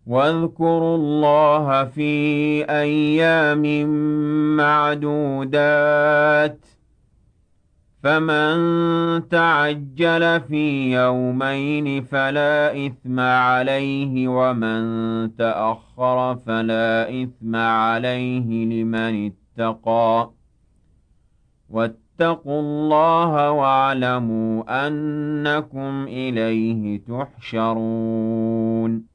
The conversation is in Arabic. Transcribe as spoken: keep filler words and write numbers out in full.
واذكروا الله في أيام معدودات فمن تعجل في يومين فلا إثم عليه ومن تأخر فلا إثم عليه لمن اتقى واتقوا الله واعلموا أنكم إليه تحشرون